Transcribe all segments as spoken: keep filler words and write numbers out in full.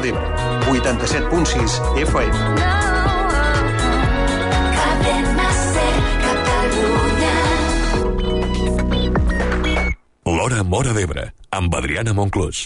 Móra d'Ebre, vuitanta-set punt sis F M. L'Hora Móra d'Ebre, amb Adriana Monclús.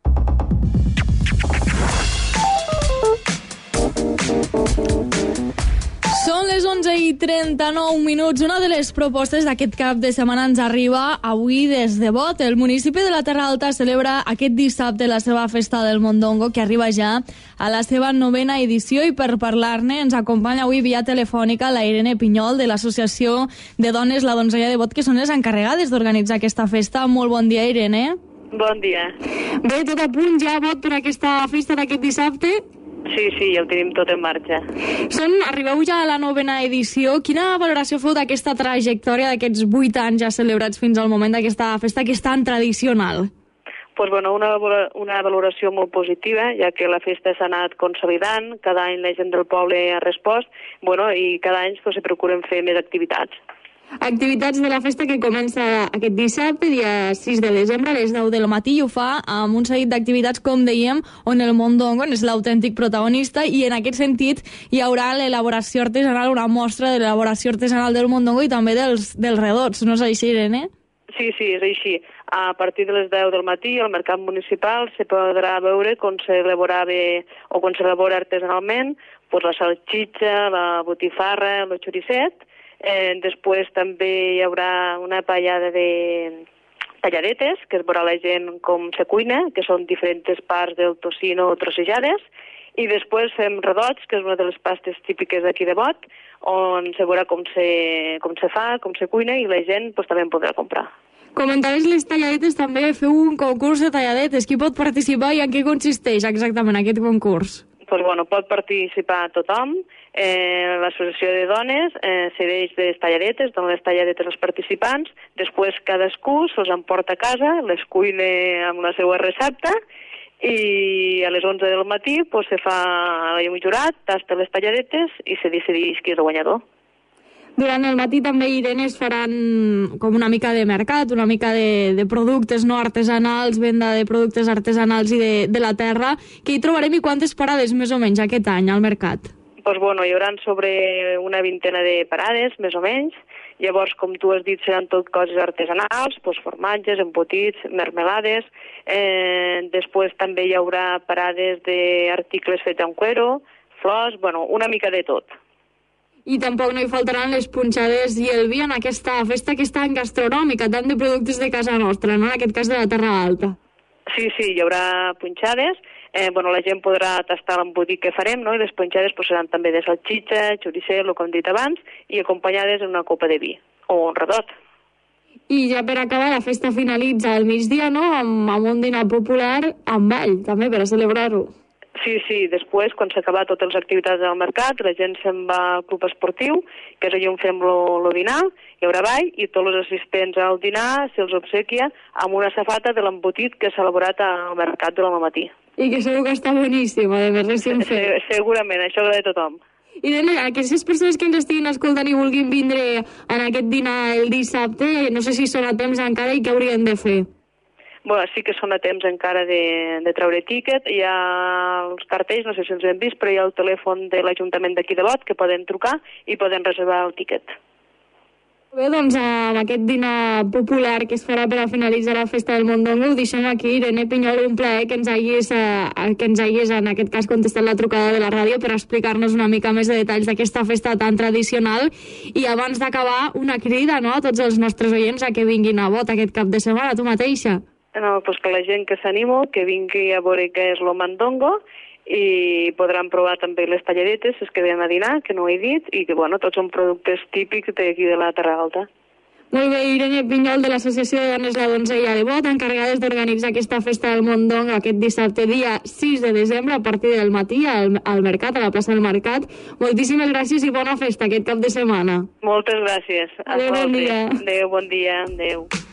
Són les onze i trenta-nou minuts. Una de les propostes d'aquest cap de setmana ens arriba avui des de Bot. El municipi de la Terra Alta celebra aquest dissabte la seva festa del Mondongo, que arriba ja a la seva novena edició, i per parlar-ne ens acompanya avui via telefònica la Irene Pinyol, de l'Associació de Dones La Donzella de Bot, que són les encarregades d'organitzar aquesta festa. Molt bon dia, Irene. Bon dia. Bé, tot a punt ja a Bot per aquesta festa d'aquest dissabte? Sí, sí, ja ho tenim tot en marxa. Són, arribeu ja a la novena edició. Quina valoració feu d'aquesta trajectòria d'aquests vuit anys ja celebrats fins al moment d'aquesta festa que és tan tradicional? Pues bueno, una, una valoració molt positiva, ja que la festa s'ha anat consolidant, cada any la gent del poble ha respost, bueno, i cada any pues, se procuren fer més activitats. Activitats de la festa que comença aquest dissabte, dia sis de desembre, a les deu del matí, i ho fa amb un seguit d'activitats, com dèiem, on el Mondongo és l'autèntic protagonista, i en aquest sentit hi haurà l'elaboració artesanal, una mostra de l'elaboració artesanal del Mondongo i també dels, dels redots, no és així, Irene? Sí, sí, és així. A partir de les deu del matí, al mercat municipal se podrà veure com s'elaborava o com s'elabora artesanalment pues, la salxitxa, la botifarra, el xoricet. Eh, després també hi haurà una pallada de talladetes, que es veurà la gent com se cuina, que són diferents parts del tocino trossejades, i després fem redots, que és una de les pastes típiques d'aquí de Bot, on se veurà com se, com se fa, com se cuina, i la gent pues, també en podrà comprar. Comentaves les talladetes, també feu un concurs de talladetes. Qui pot participar i en què consisteix exactament aquest concurs? Pues, bueno, pot participar tothom. Eh, L'associació de dones eh, cedeix les talladetes, dona les talladetes als participants, després cadascú se'ls emporta a casa, les cuina amb la seva recepta, i a les onze del matí pues, se fa la llum jurat, tasta les talladetes i se decideix qui és el guanyador. Durant el matí també, Irene, es faran com una mica de mercat, una mica de, de productes no artesanals, venda de productes artesanals i de, de la terra. Què hi trobarem i quantes parades més o menys aquest any al mercat? Pues bueno, hi haurà sobre una vintena de parades, més o menys. Llavors, com tu has dit, seran tot coses artesanals, pues formatges, embotits, mermelades. Eh, després també hi haurà parades d'articles fets amb cuero, flors, bueno, una mica de tot. I tampoc no hi faltaran les punxades i el vi en aquesta festa que és tan gastronòmica, tant de productes de casa nostra, no? En aquest cas de la Terra Alta. Sí, sí, hi haurà punxades. Eh, bueno, la gent podrà tastar l'embotit que farem, no? I les punxades pues, seran també de salxitxa, xoricet, com hem dit abans, i acompanyades amb una copa de vi o un redot. I ja per acabar, la festa finalitza al migdia, no?, amb, amb un dinar popular amb ball, també, per a celebrar-ho. Sí, sí, després, quan s'acaba totes les activitats del mercat, la gent se'n va al club esportiu, que és allà on fem el dinar, hi haurà ball, i tots els assistents al dinar se'ls obsequia amb una safata de l'embotit que s'ha elaborat al mercat durant el matí. I que segur que està boníssim, a més, recient fet. Se, segurament, això agrada a tothom. I Irene, aquestes persones que ens estiguin escoltant i vulguin vindre en aquest dinar el dissabte, no sé si són a temps encara i què haurien de fer? Bueno, sí que són a temps encara de, de treure tíquet. Hi ha els cartells, no sé si els hem vist, però hi ha el telèfon de l'Ajuntament d'aquí de Bot que poden trucar i poden reservar el tíquet. Bé, doncs amb aquest dinar popular que es farà per a finalitzar la festa del Mondongo, ho deixem aquí. Irene Pinyol, un plaer que ens hagis, eh, que ens hagis en aquest cas contestat la trucada de la ràdio per explicar-nos una mica més de detalls d'aquesta festa tan tradicional. I abans d'acabar, una crida, no?, a tots els nostres oients a que vinguin a Bot aquest cap de setmana, tu mateixa. No, pues que la gent que s'animo, que vingui a veure què és el Mondongo, i podran provar també les talladetes, les que venen a dinar, que no ho he dit, i que, bueno, tots són productes típics d'aquí de la Terra Alta. Molt bé, Irene Pinyol, de l'Associació de Dones La Donzella de Bot, encarregades d'organitzar aquesta festa del Mondongo aquest dissabte, dia sis de desembre, a partir del matí, al, al mercat, a la plaça del Mercat. Moltíssimes gràcies i bona festa aquest cap de setmana. Moltes gràcies. Adéu, bon dia. Adéu, bon dia. Adéu.